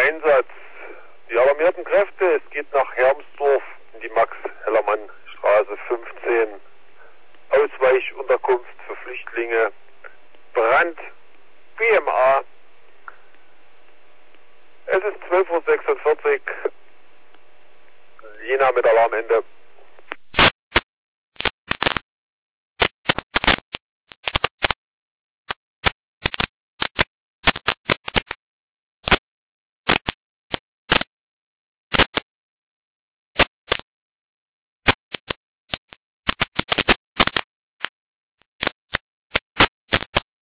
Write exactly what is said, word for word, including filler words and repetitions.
Einsatz. Die alarmierten Kräfte, es geht nach Hermsdorf in die Max-Hellermann-Straße fünfzehn. Ausweichunterkunft für Flüchtlinge. Brand. B M A. Es ist zwölf Uhr sechsundvierzig. Jena mit Alarmende.